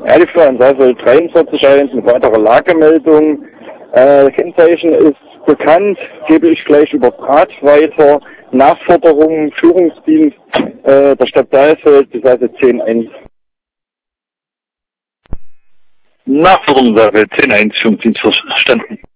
Ja, die Flur an Saalfeld 43 mit weiterer Lagemeldung. Kennzeichen ist bekannt, gebe ich gleich über Draht weiter. Nachforderungen, Führungsdienst der Stadt Saalfeld, das heißt 10.1. Nachforderungen Saalfeld 10.1, Führungsdienst verstanden.